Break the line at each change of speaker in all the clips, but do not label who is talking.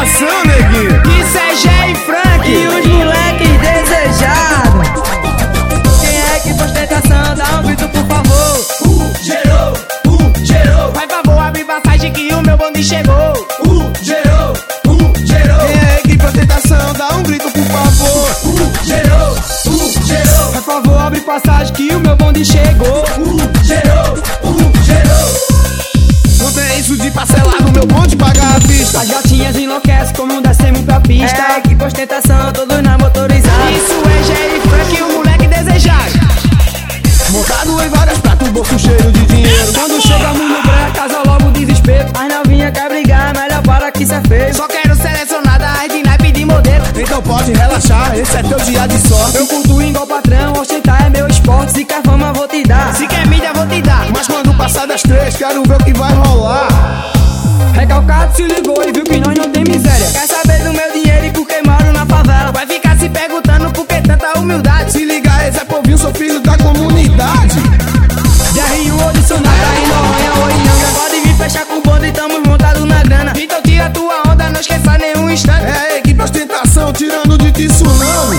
ostentação, neguinho.
Isso é Gé e Frank
E os moleques desejados. Quem é que for ostentação, dá um grito por favor.
Gerou, gerou.
Vai, favor, abre passagem que o meu bonde chegou.
Gerou, gerou. Quem é que for ostentação, dá um grito por favor. Gerou, gerou.
Por favor, abre passagem que o meu bonde chegou.
Gerou, gerou. Não tem isso de parcelar no meu bonde pagar a vista.
As gatinhas enlouquecem como descemos pra pista.
É que for ostentação, todos na motorizada.
Isso é Gé e Frank e o moleque desejado.
Montado em várias pratas, o bolso cheio de dinheiro.
Quando chegamos no break, casa logo o desespero.
As novinhas quer brigar, melhor para que isso é feio.
Só quero selecionada as de naipe de modelo.
Então pode relaxar, esse é teu dia de sorte.
Eu curto igual patrão, ostentar é meu esporte.
Se quer fama, vou te dar.
Se quer mídia, vou te dar.
Mas quando passar das 3, quero ver o que vai rolar.
Recalcado se ligou e viu que nós não tem miséria.
Quer saber do meu dinheiro e porque moro na favela.
Vai ficar se perguntando por que tanta humildade.
Se ligar, esse é povinho, sou filho da comunidade.
DR1 ou dicionário,
Aí Noronha, Oianga, pode vir fechar com o bonde, estamos montados na grana.
então tira tua onda, não esqueça nenhum instante.
É a equipe ostentação, tirando de tsunami.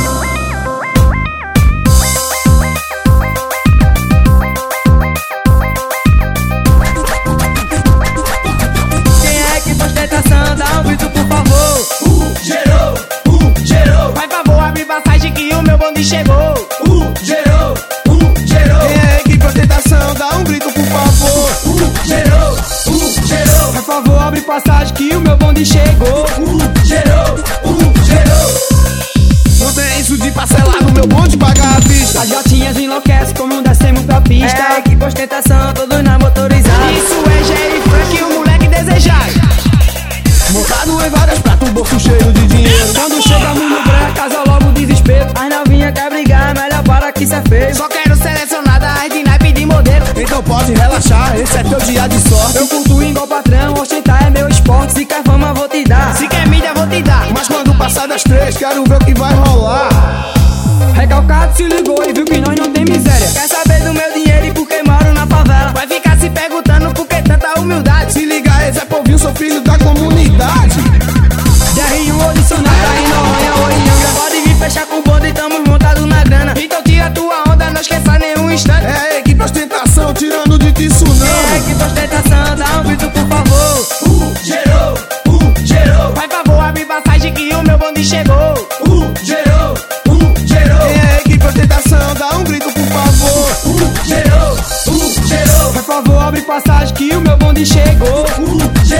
Quem é que for ostentação, dá um grito por favor.
Gerou,
Vai, favor, abre passagem que o meu bonde chegou.
gerou. Quem é a equipe ostentação, dá um grito por favor. Gerou.
Por favor, abre passagem que o meu bonde chegou.
Gerou. Não tem isso de parcelar no meu bonde pagar a vista.
As gatinhas enlouquecem como descemos pra pista.
É que for ostentação, todos na motorizada.
Isso é Gé e Frank e o moleque desejado.
Montado em várias pratas, o bolso cheio de dinheiro.
Quando chegamos no break, casa logo o desespero.
As novinhas quer brigar, melhor para que isso é feio.
Só quero selecionada as de naipe de modelo.
Então pode relaxar, esse é teu dia de sorte.
Eu curto igual patrão, ostentar é meu esporte.
Se quer fama, vou te dar.
Se quer mídia, vou te dar.
Mas quando passar das 3, quero ver o que vai rolar.
Recalcado se ligou e viu que nós não tem miséria.
Quer saber do meu dinheiro e porque moro na favela.
Vai ficar se perguntando por que tanta humildade.
Se ligar, esse é povinho, sou filho da comunidade.
DR1 ou dicionário,
Aí Noronha, Oianga, pode vir fechar com o bonde, estamos montados na grana.
então tira tua onda, não esqueça nenhum instante.
É a equipe ostentação, tirando de
Quem é
tsunami.
que for ostentação, dá um grito por favor.
Gerou.
Vai, favor, abre passagem que o meu bonde chegou.
Gerou. Quem é a equipe ostentação, dá um grito por favor. Gerou.
Por favor, abre passagem que o meu bonde chegou.